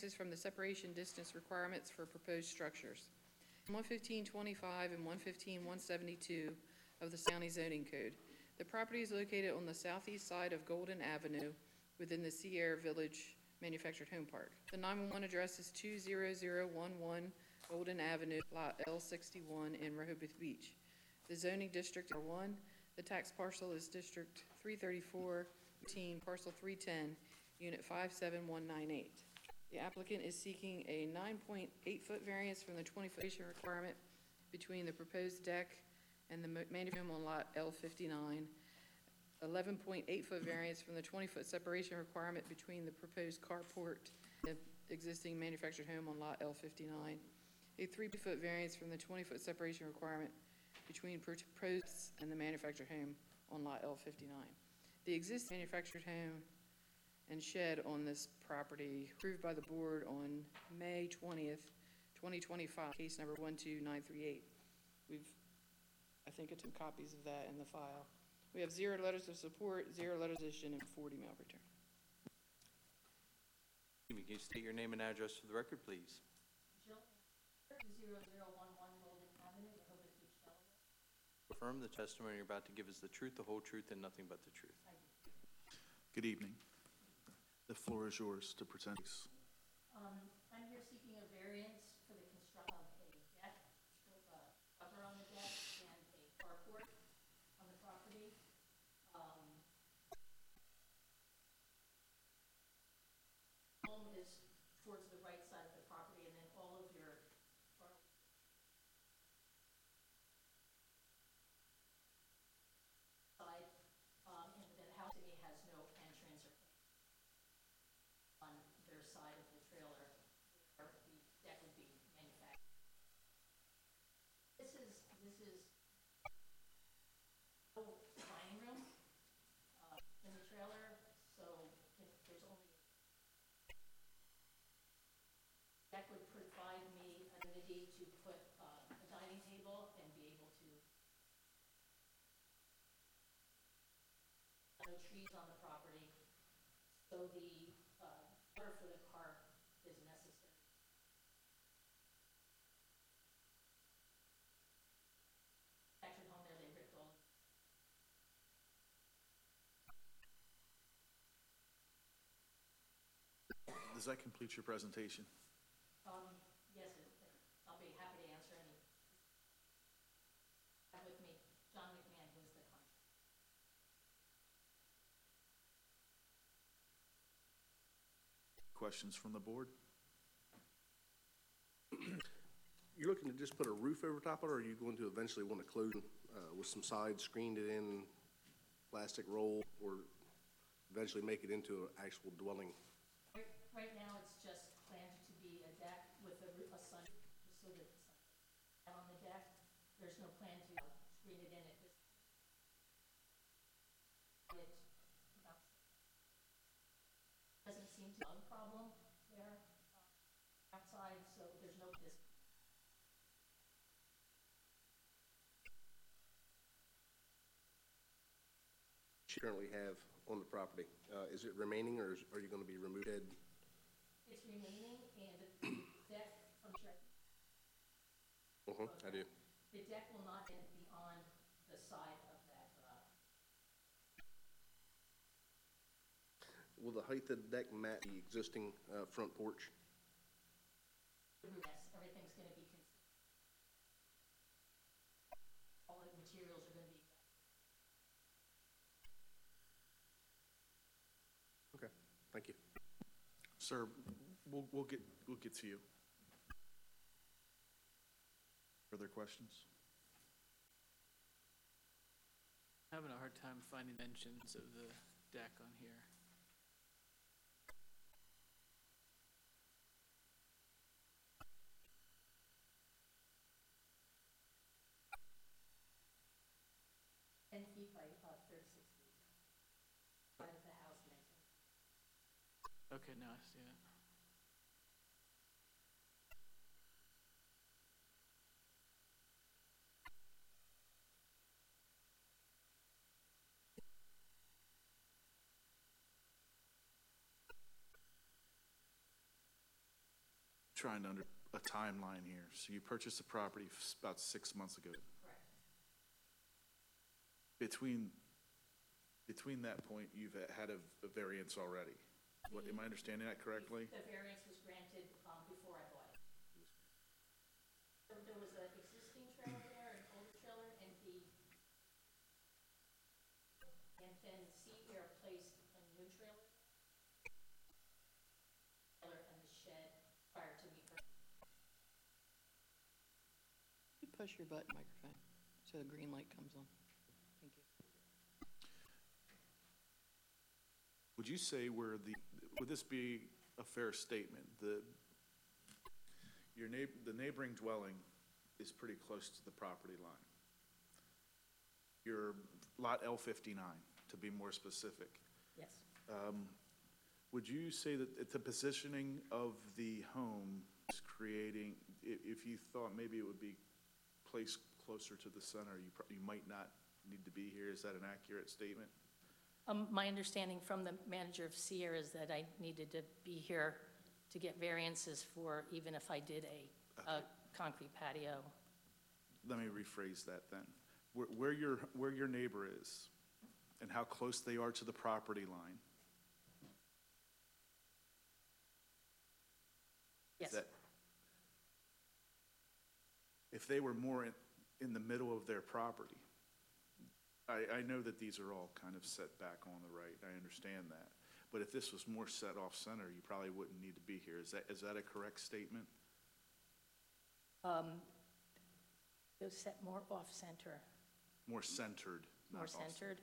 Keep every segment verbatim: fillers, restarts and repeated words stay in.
variances from the separation distance requirements for proposed structures. one fifteen twenty-five and one fifteen one seventy-two of the County Zoning Code. The property is located on the southeast side of Golden Avenue within the Sierra Village Manufactured Home Park. The nine one one address is two zero zero one one Golden Avenue, Lot L sixty-one in Rehoboth Beach. The zoning district are one. The tax parcel is District three thirty-four, Parcel three ten, Unit five seven one nine eight. The applicant is seeking a nine point eight foot variance from the twenty foot requirement between the proposed deck and the manufactured home on Lot L fifty-nine, eleven point eight foot variance from the twenty foot separation requirement between the proposed carport and the existing manufactured home on Lot L fifty-nine, a three foot variance from the twenty foot separation requirement between proposed and the manufactured home on Lot L fifty-nine. The existing manufactured home and shed on this property approved by the board on May twentieth, twenty twenty-five, case number one two nine three eight. We've, I think, got some copies of that in the file. We have zero letters of support, zero letters of opposition, and forty mail return. Can you state your name and address for the record, please? Jill, zero zero one one Golden Avenue, Rehoboth Beach, Delaware. Affirm the testimony you're about to give is the truth, the whole truth, and nothing but the truth. I do. Good evening. The floor is yours to present. Um, I'm here seeking a variance for the construction of a deck, with a cover on the deck and a carport on the property. Um, home is towards the right side of the property, and then all of your side, um, and the house to me has no entrance or on their side of the trailer where the deck would be manufactured. This is, this is a dining room uh, in the trailer, so if there's only that would provide me an ability to put uh, a dining table and be able to no trees on the property, so the uh, cover for the car is necessary. Actually, home there, they ripped all. Does that complete your presentation? Um, yes, it, I'll be happy to answer any. Have with me, John McMahon, who is the contractor. Questions from the board? You're looking to just put a roof over top of it, or are you going to eventually want to close uh, with some sides, screened it in plastic roll, or eventually make it into an actual dwelling? Right, right now, it's just planned to be a deck with a, roo- a sun, just so that the sun is on the deck. There's no plan to uh, screen it in at this. It uh, doesn't seem to be a problem there uh, outside, so there's no this. You currently have on the property, uh, is it remaining, or is, are you going to be removed? It's remaining, and the deck, I'm sure. Uh-huh, I do. The deck will not end beyond the side of that, uh, Will the height of the deck match the existing uh, front porch? yes, everything's gonna be, cons- all the materials are gonna be. Okay, thank you. Sir, we'll, we'll get, we'll get to you. Further questions? Having a hard time finding dimensions of the deck on here. Ten feet by, uh, thirty-six feet. Side of the house next to it. Okay, now I see it. trying to under, a timeline here. So you purchased the property f- about six months ago. Correct. Between, between that point, you've had a, a variance already. What, am I understanding that correctly? The variance was granted um, before I bought it. There there was an existing trailer there, an older trailer, and the, and then Sea Air placed a new trailer, trailer and the shed prior to me purchasing. You push your button microphone so the green light comes on. Thank you. Would you say where the, would this be a fair statement? The, your neigh, the neighboring dwelling is pretty close to the property line. Your lot L fifty-nine, to be more specific. Yes. Would you say that the positioning of the home is creating, i- if you thought maybe it would be placed closer to the center, you, pro- you might not need to be here? Is that an accurate statement? Um, my understanding from the manager of Sierra is that I needed to be here to get variances for even if I did a, a concrete patio. Let me rephrase that then. Where, where your, where your neighbor is and how close they are to the property line. Yes, That if they were more in, in the middle of their property, I, I know that these are all kind of set back on the right, I understand that. But if this was more set off center, you probably wouldn't need to be here. Is that, is that a correct statement? it was set more off-center, More centered, not more off. centered.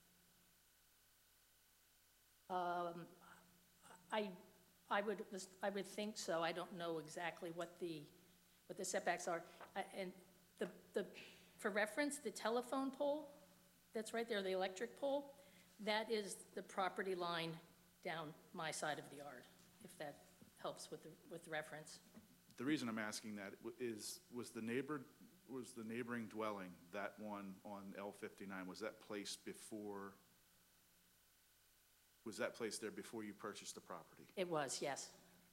Um, I, I would, I would think so. I don't know exactly what the, what the setbacks are. I- And the, the, for reference, the telephone pole, that's right there, the electric pole, that is the property line down my side of the yard, if that helps with the, with the reference. The reason I'm asking that w- is, was the neighbor, was the neighboring dwelling, that one on L fifty-nine, was that placed before, was that placed there before you purchased the property? It was, yes.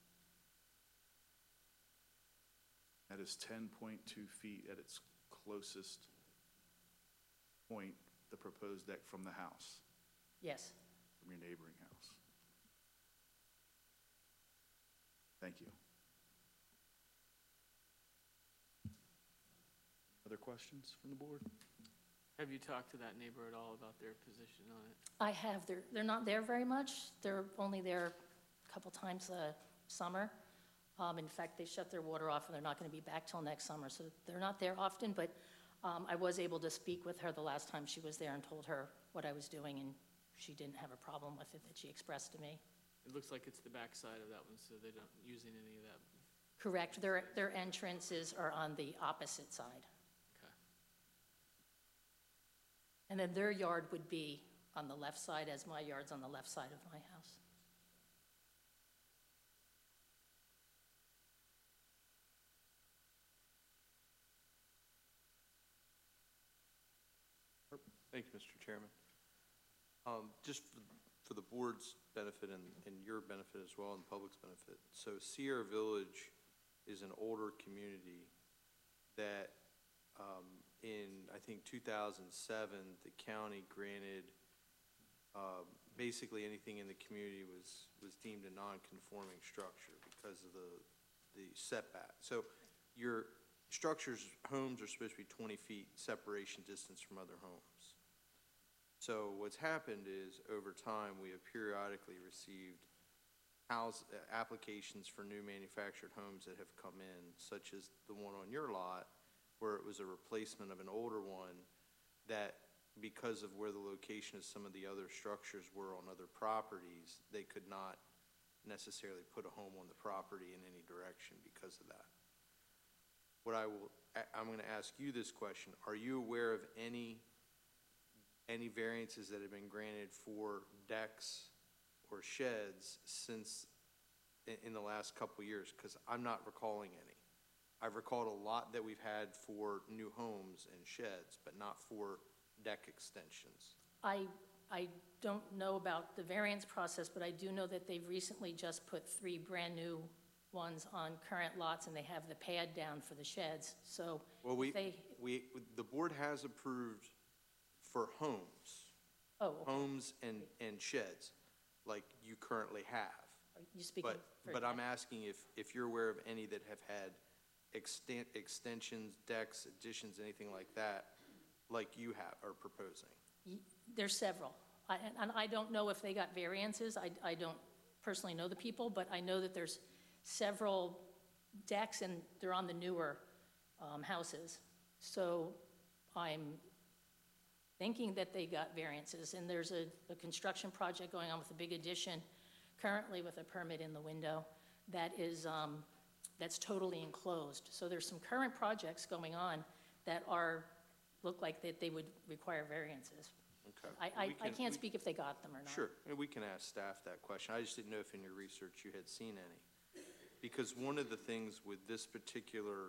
That is ten point two feet at its closest point, the proposed deck from the house, Yes. from your neighboring house. Thank you. Other questions from the board? Have you talked to that neighbor at all about their position on it? I have. They're, they're not there very much. They're only there a couple times a summer. Um, in fact, they shut their water off and they're not going to be back till next summer. So they're not there often, but um, I was able to speak with her the last time she was there and told her what I was doing, and she didn't have a problem with it that she expressed to me. It looks like it's the backside of that one, so they're not using any of that. Correct. Their, their entrances are on the opposite side. Okay. And then their yard would be on the left side, as my yard's on the left side of my house. Thank you, Mister Chairman. Um, Just for for the board's benefit and and your benefit as well, and the public's benefit. So Sierra Village is an older community that um, in, I think, two thousand seven, the county granted um, basically anything in the community was, was deemed a non-conforming structure because of the, the setback. So your structures, homes are supposed to be twenty feet separation distance from other homes. So what's happened is, over time, we have periodically received house, uh, applications for new manufactured homes that have come in, such as the one on your lot, where it was a replacement of an older one that, because of where the location of some of the other structures were on other properties, they could not necessarily put a home on the property in any direction because of that. What I will, I- I'm going to ask you this question. Are you aware of any any variances that have been granted for decks or sheds since, in, in the last couple of years? Because I'm not recalling any. I've recalled a lot that we've had for new homes and sheds, but not for deck extensions. I, I don't know about the variance process, but I do know that they've recently just put three brand-new ones on current lots, and they have the pad down for the sheds, so Well, we, if they, we, the board has approved for homes, oh, okay. homes and, and sheds, like you currently have. Are you speaking But, for but I'm deck? asking if, if you're aware of any that have had extent, extensions, decks, additions, anything like that, like you have, are proposing? Y- There's several. I- And and I don't know if they got variances. I I don't personally know the people, but I know that there's several decks, and they're on the newer um, houses. So I'm thinking that they got variances. And there's a a construction project going on with a big addition, currently with a permit in the window, that is, um, that's totally enclosed. So there's some current projects going on that are, look like that they would require variances. Okay. I, We I, I can- can't we- speak if they got them or not. Sure, and we can ask staff that question. I just didn't know if in your research you had seen any. Because one of the things with this particular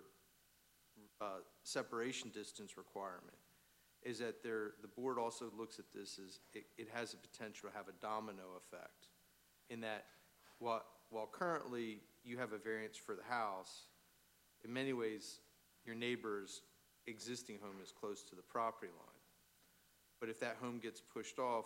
uh, separation distance requirement is that there, the board also looks at this as, it, it has the potential to have a domino effect, in that while, while currently you have a variance for the house, in many ways, your neighbor's existing home is close to the property line. But if that home gets pushed off,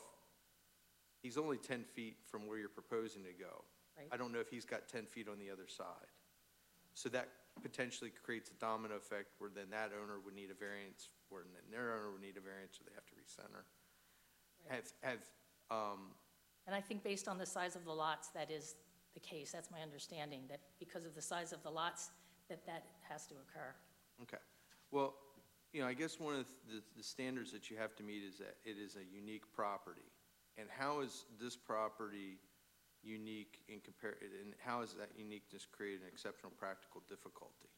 he's only ten feet from where you're proposing to go. Right. I don't know if he's got ten feet on the other side. So that potentially creates a domino effect where then that owner would need a variance, where then their owner would need a variance, or they have to recenter. Have, have, um, And I think based on the size of the lots, that is the case. That's my understanding, that because of the size of the lots, that that has to occur. okay. Well, you know, I guess one of the, the standards that you have to meet is that it is a unique property. And how is this property unique in compare, and how is that uniqueness create an exceptional practical difficulty?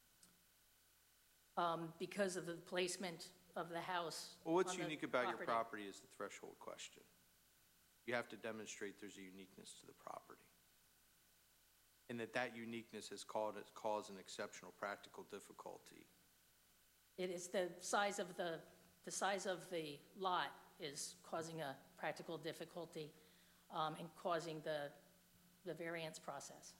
Um, Because of the placement of the house Well, what's on the unique about your property is the threshold question. You have to demonstrate there's a uniqueness to the property. And that that uniqueness has caused, caused an exceptional practical difficulty. It is the size of the, the size of the lot is causing a practical difficulty um, and causing the, the variance process.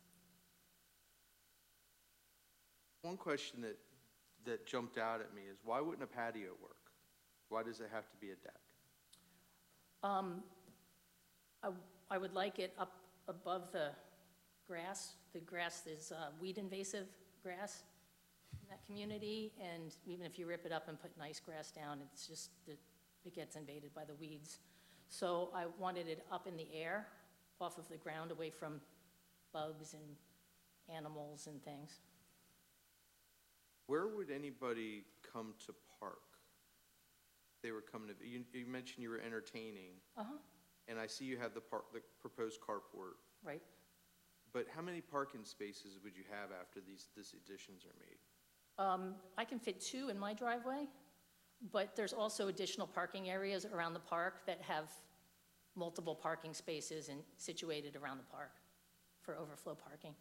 One question that, that jumped out at me is, why wouldn't a patio work? Why does it have to be a deck? Um, I, I would like it up above the grass. The grass is uh, weed invasive grass in that community, and even if you rip it up and put nice grass down, it's just, that it gets invaded by the weeds. So I wanted it up in the air, off of the ground, away from bugs and animals and things. Where would anybody come to park? They were coming to, you, you mentioned you were entertaining, Uh-huh, and I see you have the park, the proposed carport. right. But how many parking spaces would you have after these, these additions are made? Um, I can fit two in my driveway, but there's also additional parking areas around the park that have multiple parking spaces and situated around the park for overflow parking.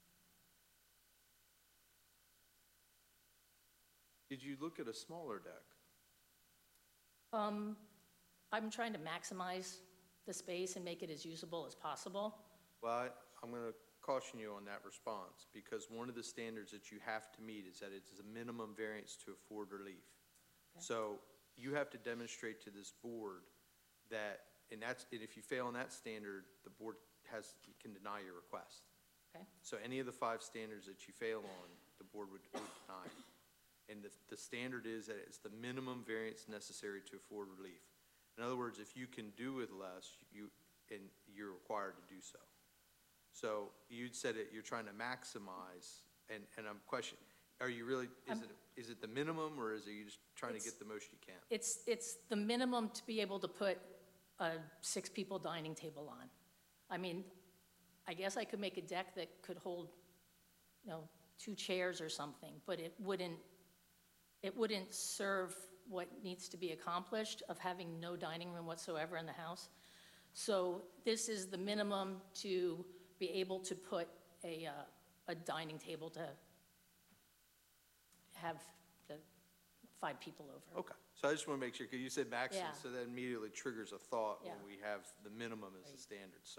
Did you look at a smaller deck? Um, I'm trying to maximize the space and make it as usable as possible. Well, I, I'm going to caution you on that response, because one of the standards that you have to meet is that it's a minimum variance to afford relief. So you have to demonstrate to this board that, and that's, and if you fail on that standard, the board has, can deny your request. Okay. So any of the five standards that you fail on, the board would, would deny. And the, the standard is that it's the minimum variance necessary to afford relief. In other words, if you can do with less, you, and you're required to do so. So you said it, you're trying to maximize, and, and I'm questioning, are you really, is it, is it the minimum, or is it you just trying to It's- get the most you can? It's, it's the minimum to be able to put a six-people dining table on. I mean, I guess I could make a deck that could hold, you know, two chairs or something, but it wouldn't, it wouldn't serve what needs to be accomplished of having no dining room whatsoever in the house. So this is the minimum to be able to put a, uh, a dining table to have the five people over. Okay, so I just want to make sure, because you said maximum, Yeah. so that immediately triggers a thought when Yeah. we have the minimum as the Right. standard. So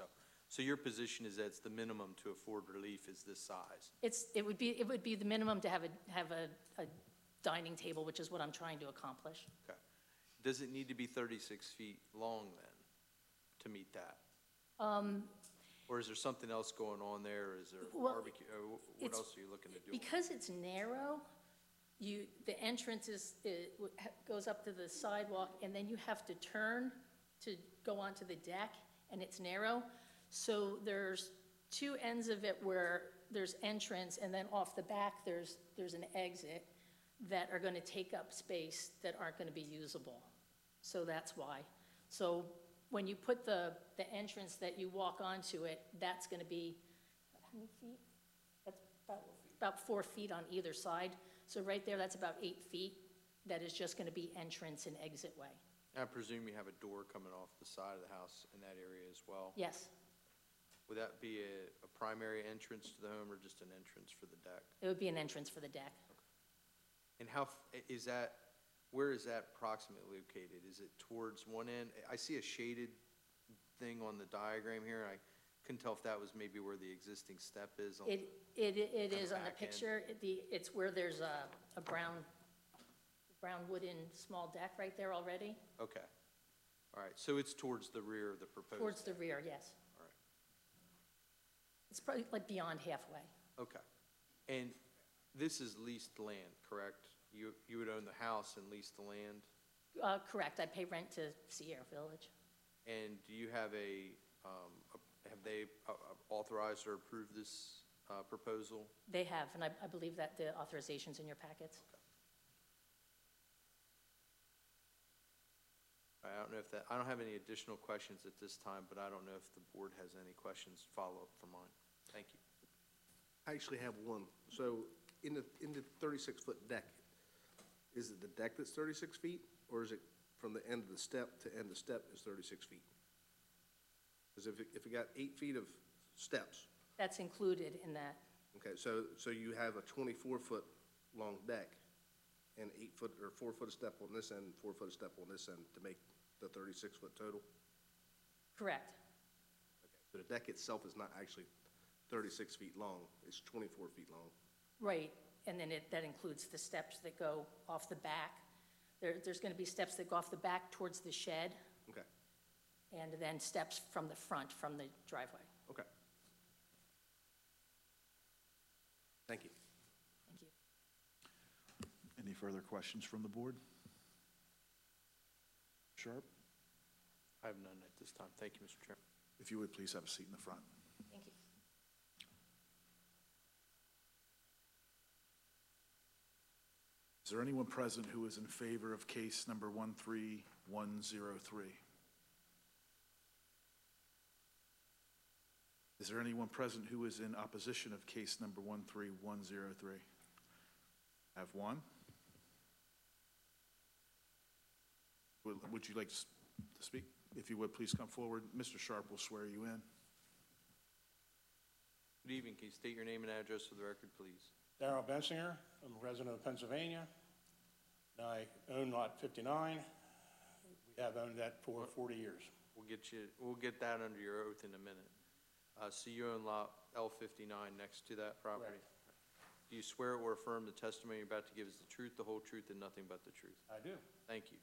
So your position is that it's the minimum to afford relief is this size? It's, it would be, it would be the minimum to have a, have a, a dining table, which is what I'm trying to accomplish. Okay. Does it need to be thirty-six feet long then to meet that? Um, Or is there something else going on there? Is there Well, barbecue? Or wh- what it's- else are you looking to do? Because it's narrow, you, the entrance is, it w- ha- goes up to the sidewalk, and then you have to turn to go onto the deck, and it's narrow. So there's two ends of it where there's entrance, and then off the back, there's, there's an exit that are gonna take up space that aren't gonna be usable. So that's why. So when you put the, the entrance that you walk onto it, that's gonna be, how many feet? That's about, about four feet on either side. So right there, that's about eight feet. That is just gonna be entrance and exit way. I presume you have a door coming off the side of the house in that area as well? Yes, Would that be a, a primary entrance to the home or just an entrance for the deck? it would be an entrance for the deck. And how, f- is that, where is that approximately located? Is it towards one end? I see a shaded thing on the diagram here. I couldn't tell if that was maybe where the existing step is. on- It, it, it On the is on the back end. picture, It- the, it's where there's a, a brown, brown wooden small deck right there already. Okay. All right, so it's towards the rear of the proposed? Towards the rear, yes. All right. It's probably like beyond halfway. Okay. And this is leased land, correct? You, you would own the house and lease the land? Uh, correct, I pay rent to Sierra Village. And do you have a, um, a- have they uh, uh, authorized or approved this uh, proposal? They have, and I, I believe that the authorization's in your packets. I don't know if that, I don't have any additional questions at this time, but I don't know if the board has any questions, follow-up for mine. Thank you. I actually have one. So in the, in the thirty-six foot deck, is it the deck that's thirty-six feet? Or is it from the end of the step to end of step is thirty-six feet? Because if it, if it got eight feet of steps, That's included in that. okay, so, so you have a twenty-four foot long deck and eight foot, or four foot of step on this end, four foot of step on this end to make the thirty-six foot total? Correct. So the deck itself is not actually thirty-six feet long, it's twenty-four feet long. Right, and then it, that includes the steps that go off the back. There, there's gonna be steps that go off the back towards the shed, Okay, and then steps from the front, from the driveway. okay. Thank you. Thank you. Any further questions from the board? Sharp? I have none at this time. Thank you, Mister Chairman. If you would, please have a seat in the front. Thank you. Is there anyone present who is in favor of case number one three one zero three? Is there anyone present who is in opposition of case number one three one zero three? I have one. Would, would you like to s- to speak? If you would, please come forward. Mister Sharp will swear you in. Good evening. Can you state your name and address for the record, please? Darrell Bensinger, I'm a resident of Pennsylvania. And I own lot fifty-nine. We have owned that for forty years. We'll get you, we'll get that under your oath in a minute. Uh, so you own lot L fifty-nine next to that property? Correct. Do you swear or affirm the testimony you're about to give is the truth, the whole truth, and nothing but the truth? I do. Thank you.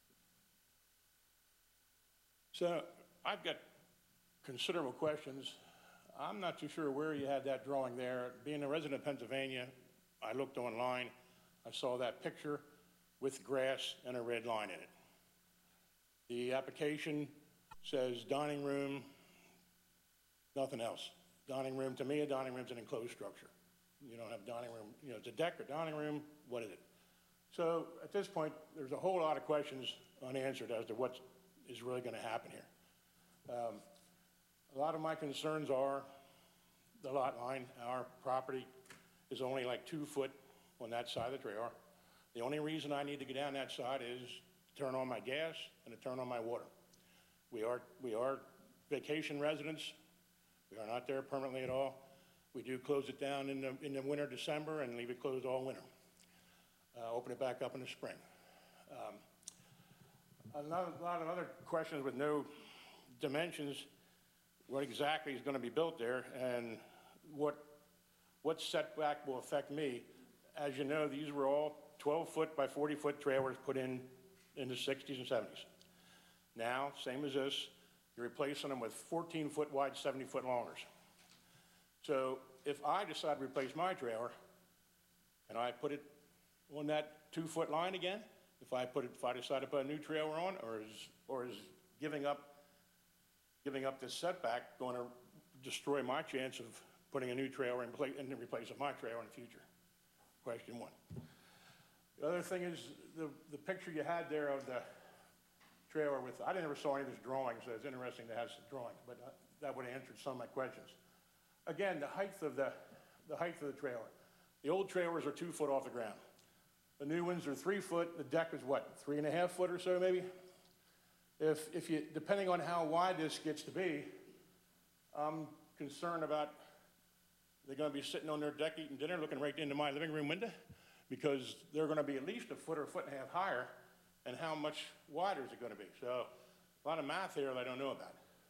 So I've got considerable questions. I'm not too sure where you had that drawing there. Being a resident of Pennsylvania, I looked online. I saw that picture with grass and a red line in it. The application says dining room, nothing else. Dining room, to me, a dining room's an enclosed structure. You don't have dining room, you know, it's a deck or dining room, what is it? So at this point, there's a whole lot of questions unanswered as to what is really gonna happen here. Um, A lot of my concerns are the lot line. Our property is only like two foot on that side of the trailer. The only reason I need to get down that side is to turn on my gas and to turn on my water. We are, we are vacation residents. We are not there permanently at all. We do close it down in the, in the winter, December, and leave it closed all winter. Uh, open it back up in the spring. Um, a lot, a lot of other questions with no dimensions. what exactly is gonna be built there and what, what setback will affect me. As you know, these were all twelve-foot by forty-foot trailers put in in the sixties and seventies. Now, same as this, you're replacing them with fourteen-foot wide, seventy-foot longers. So if I decide to replace my trailer, and I put it on that two-foot line again, if I put it, if I decide to put a new trailer on, or is, or is giving up, giving up this setback going to destroy my chance of putting a new trailer in place, and replacing my trailer in the future? Question one. The other thing is, the, the picture you had there of the trailer with, I never saw any of this drawing, so it's interesting to have some drawings, but uh, that would have answered some of my questions. Again, the height of the, the height of the trailer. The old trailers are two foot off the ground. The new ones are three foot, the deck is what, three and a half foot or so maybe? If, if you, depending on how wide this gets to be, I'm concerned about, they're gonna be sitting on their deck eating dinner, looking right into my living room window, because they're gonna be at least a foot or a foot and a half higher, and how much wider is it gonna be? So, a lot of math here that I don't know about.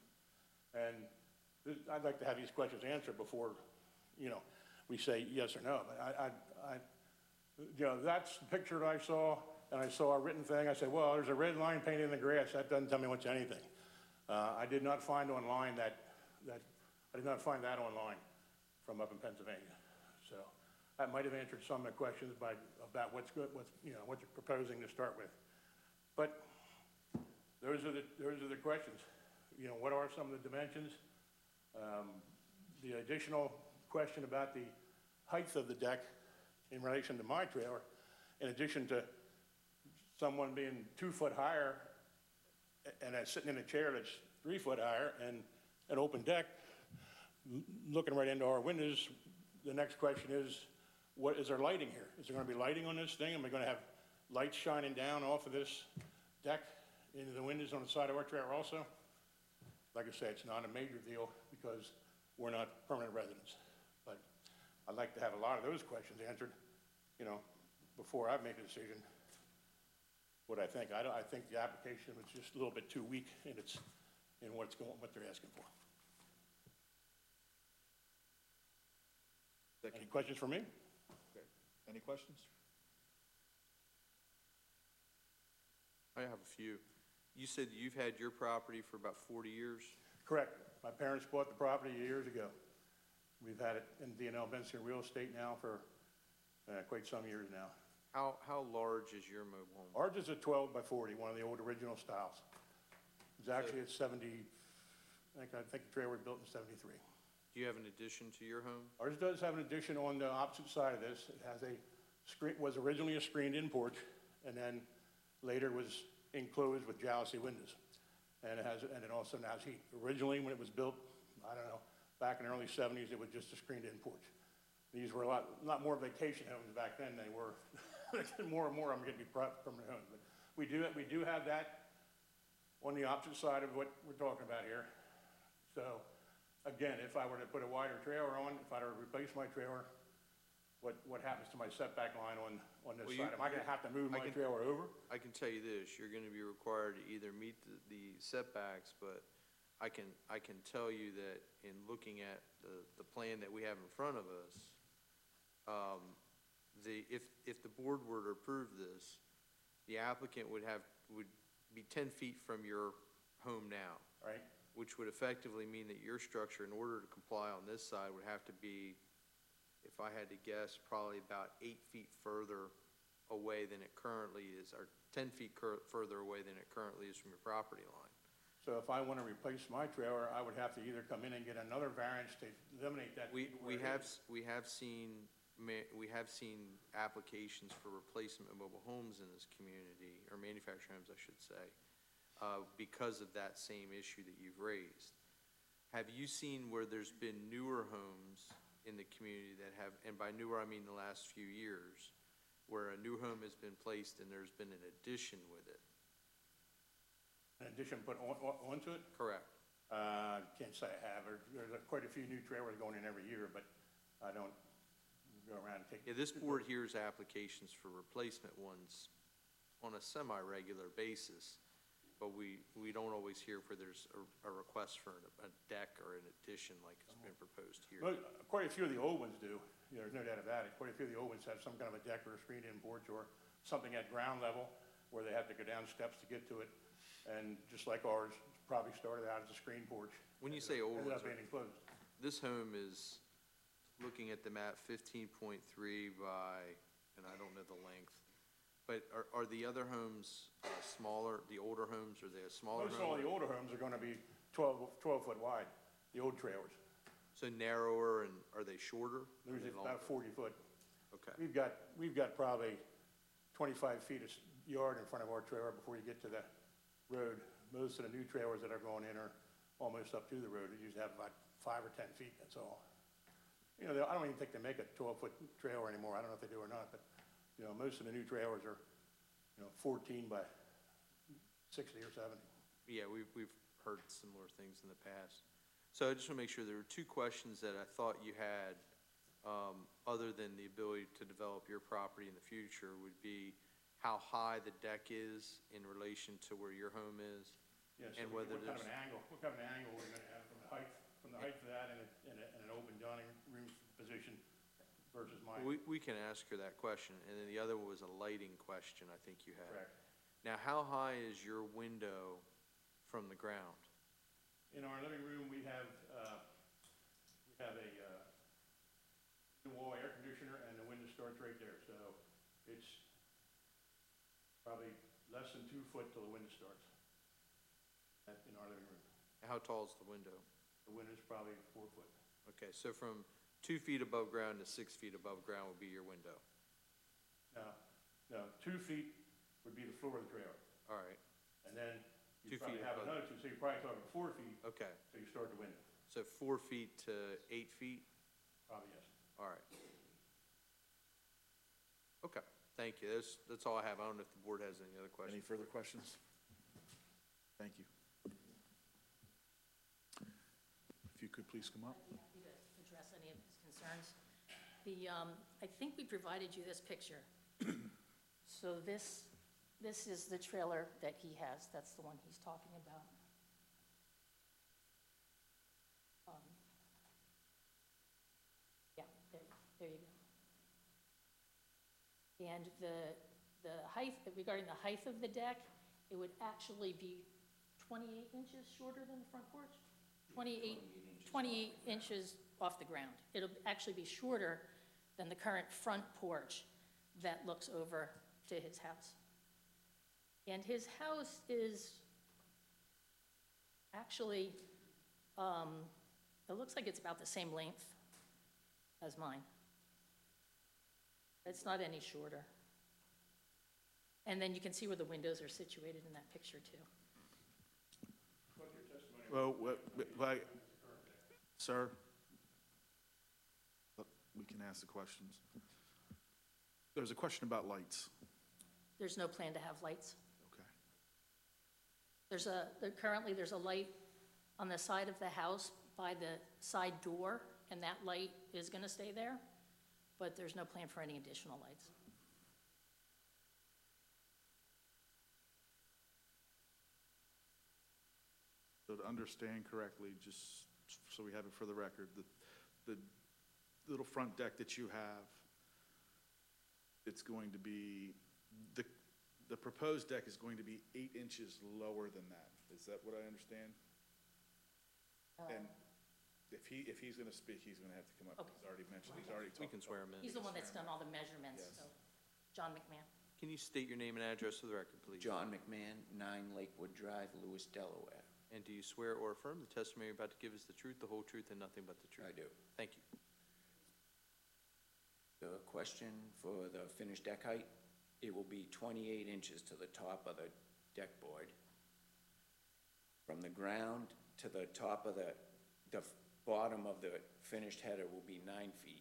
And this, I'd like to have these questions answered before, you know, we say yes or no. But I, I, I, you know, that's the picture that I saw, and I saw a written thing. I said, well, there's a red line painted in the grass. That doesn't tell me much anything. Uh, I did not find online that, that, I did not find that online from up in Pennsylvania. So that might have answered some of the questions by, about what's good, what's, you know, what you're proposing to start with. But those are the, those are the questions. You know, what are some of the dimensions? Um, the additional question about the height of the deck in relation to my trailer, in addition to someone being two foot higher and uh, sitting in a chair that's three foot higher and an open deck, looking right into our windows, the next question is, what is there lighting here? Is there gonna be lighting on this thing? Am I gonna have lights shining down off of this deck into the windows on the side of our trailer also? Like I say, it's not a major deal because we're not permanent residents. But I'd like to have a lot of those questions answered, you know, before I make a decision what I think. I, don't, I think the application was just a little bit too weak in its, in what's going, what they're asking for. Any questions for me? Okay. Any questions? I have a few. You said you've had your property for about forty years? Correct. My parents bought the property years ago. We've had it in D and L Benson Real Estate now for uh, quite some years now. How, how large is your mobile home? Ours is a twelve by forty, one of the old original styles. It's actually at seventy, I think, I think the trailer was built in seventy-three. Do you have an addition to your home? Ours does have an addition on the opposite side of this. It has a screen, was originally a screened-in porch, and then later was enclosed with jalousie windows. And it has, and it also now has heat. Originally, when it was built, I don't know, back in the early seventies, it was just a screened-in porch. These were a lot, lot more vacation homes back then than they were. More and more of them are going to be permanent homes. But we do, we do have that on the opposite side of what we're talking about here. So, again, if I were to put a wider trailer on, if I were to replace my trailer, what, what happens to my setback line on, on this Well, you- side? Am I going to have to move I my can- trailer over? I can tell you this, you're gonna be required to either meet the, the setbacks, but I can, I can tell you that in looking at the, the plan that we have in front of us, um, the, if, if the board were to approve this, the applicant would have, would be ten feet from your home now, Right? which would effectively mean that your structure, in order to comply on this side, would have to be, if I had to guess, probably about eight feet further away than it currently is, or ten feet cur- further away than it currently is from your property line. So if I want to replace my trailer, I would have to either come in and get another variance to eliminate that. We, where we it have, is. s- we have seen, ma- we have seen applications for replacement of mobile homes in this community, or manufactured homes, I should say, uh, because of that same issue that you've raised. Have you seen where there's been newer homes in the community that have, and by newer, I mean the last few years, where a new home has been placed and there's been an addition with it? In addition, put on, on- onto it? Correct. Uh, can't say I have. There- There's a- quite a few new trailers going in every year, but I don't go around and take. Yeah, this board hears applications for replacement ones on a semi-regular basis. but we, we don't always hear where there's a, a request for a deck or an addition like has been proposed here. Well, quite a few of the old ones do, you know, there's no doubt about it. Quite a few of the old ones have some kind of a deck or a screened-in porch or something at ground level where they have to go down steps to get to it. And just like ours, probably started out as a screen porch. When you say old Ended ones, up being enclosed. this home is, looking at the map, fifteen point three by, and I don't know the length, but are, are the other homes uh, smaller, the older homes, are they a smaller Most all home? the older homes are gonna be twelve, twelve foot wide, the old trailers. So narrower, and are they shorter? Are Usually they it's about longer? forty foot. Okay, We've got, we've got probably twenty-five feet of s- yard in front of our trailer before you get to the road. Most of the new trailers that are going in are almost up to the road. They usually have about five or ten feet, that's all. You know, they- I don't even think they make a twelve foot trailer anymore. I don't know if they do or not, but, you know, most of the new trailers are, you know, fourteen by sixty or seventy. yeah, we've, we've heard similar things in the past. So I just want to make sure, there were two questions that I thought you had, um, other than the ability to develop your property in the future, would be how high the deck is in relation to where your home is. Yeah, so And what whether kind of there's- an angle, what kind of an angle we're gonna have from the height, from the height of that in a, in a, in an open dining room position versus mine? We, we can ask her that question, and then the other one was a lighting question I think you had. Correct. Now, how high is your window from the ground? In our living room, we have, uh, we have a, uh, wall air conditioner and the window starts right there, so it's probably less than two foot till the window starts at, in our living room. How tall is the window? The window's probably four foot. Okay, so from two feet above ground to six feet above ground would be your window. No, no, two feet would be the floor of the trailer, All right, and then Two you probably feet have above. another two, so you're probably talking four feet, okay. so you start the window, So four feet to eight feet? probably yes. All right. Okay, thank you. That's, that's all I have. I don't know if the board has any other Any questions. further questions? Thank you. If you could please come up. I'd be happy to address any of his concerns. The, um, I think we provided you this picture. So this, this is the trailer that he has. That's the one he's talking about. Um, Yeah, there, there you go. And the, the height, regarding the height of the deck, it would actually be twenty-eight inches shorter than the front porch? twenty-eight, twenty-eight inches off the ground. It'll actually be shorter than the current front porch that looks over to his house. And his house is actually, um, it looks like it's about the same length as mine. It's not any shorter. And then you can see where the windows are situated in that picture too. Well, what, like, sir, we can ask the questions. There's a question about lights. There's no plan to have lights. Okay. There's a, there- currently, there's a light on the side of the house by the side door, and that light is gonna stay there, but there's no plan for any additional lights. So to understand correctly, just so we have it for the record, the, the little front deck that you have, it's going to be, the, the proposed deck is going to be eight inches lower than that. Is that what I understand? And if he, if he's gonna speak, he's gonna have to come up. Okay. He's already mentioned, he's already We talked can about. swear him in. He's the one that's done all the measurements, Yes. so, John McMahon. Can you state your name and address for the record, please? John McMahon, nine Lakewood Drive, Lewis, Delaware. And do you swear or affirm the testimony you're about to give is the truth, the whole truth, and nothing but the truth? I do. Thank you. The question for the finished deck height, it will be twenty-eight inches to the top of the deck board. From the ground to the top of the, the bottom of the finished header will be nine feet.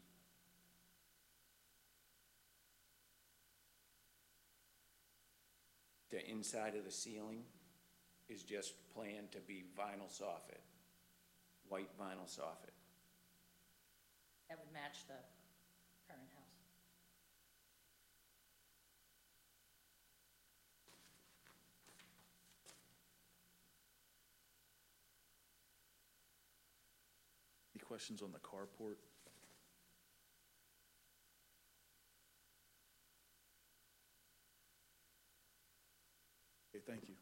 The inside of the ceiling is just planned to be vinyl soffit, white vinyl soffit. That would match the current house. questions on the carport? Okay, thank you.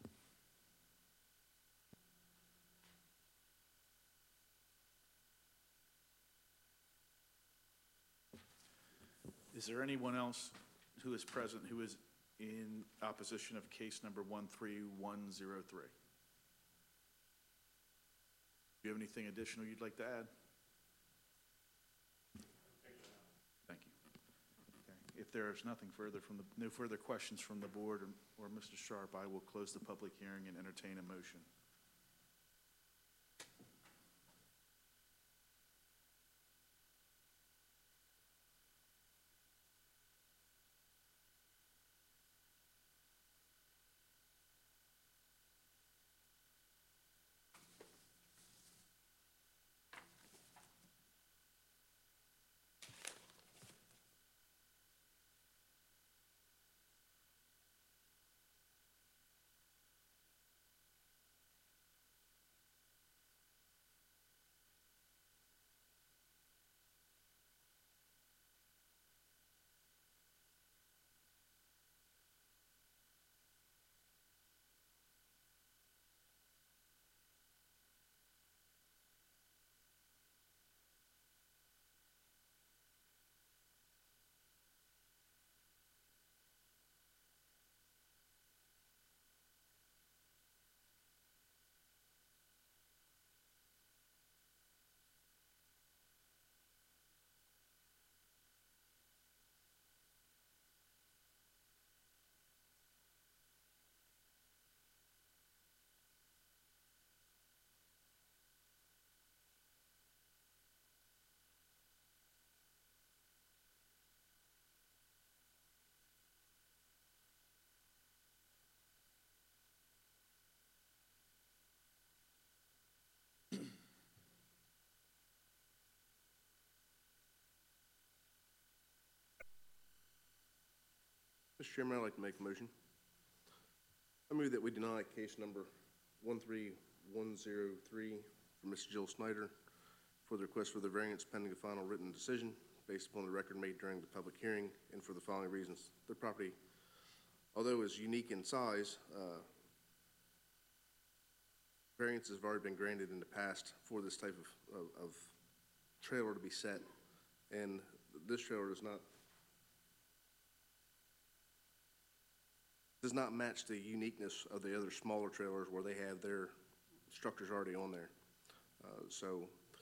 Is there anyone else who is present who is in opposition of case number one three one zero three? Do you have anything additional you'd like to add? Thank you. Okay. If there is nothing further from the, no further questions from the board or, or Mister Sharp, I will close the public hearing and entertain a motion. Mister Chairman, I'd like to make a motion. I move that we deny case number one three one zero three for Miss Jill Snyder for the request for the variance pending a final written decision based upon the record made during the public hearing and for the following reasons. The property, although is unique in size, uh, variances have already been granted in the past for this type of, of, of trailer to be set, and this trailer does not does not match the uniqueness of the other smaller trailers where they have their structures already on there. Uh, so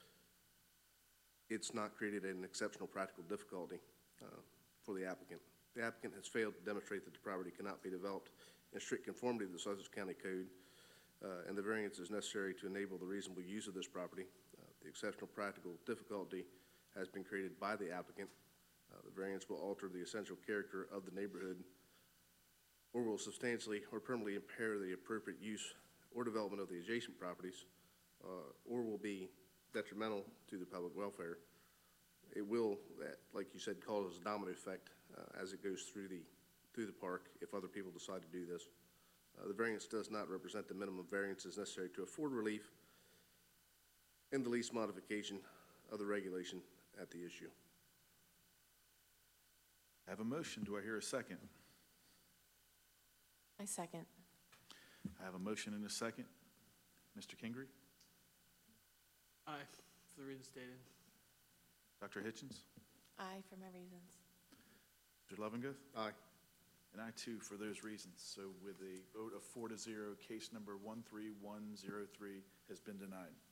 it's not created an exceptional practical difficulty uh, for the applicant. The applicant has failed to demonstrate that the property cannot be developed in strict conformity to the Sussex County Code, uh, and the variance is necessary to enable the reasonable use of this property. Uh, the exceptional practical difficulty has been created by the applicant. Uh, the variance will alter the essential character of the neighborhood or will substantially or permanently impair the appropriate use or development of the adjacent properties, uh, or will be detrimental to the public welfare. It will, like you said, cause a domino effect uh, as it goes through the through the park if other people decide to do this. Uh, the variance does not represent the minimum variances necessary to afford relief in the least modification of the regulation at the issue. I have a motion. Do I hear a second? I second. I have a motion and a second. Mister Kingery? Aye, for the reasons stated. Doctor Hitchens? Aye for my reasons. Mister Lovingeth? Aye. And I too for those reasons. So with a vote of four to zero, case number one three one zero three has been denied.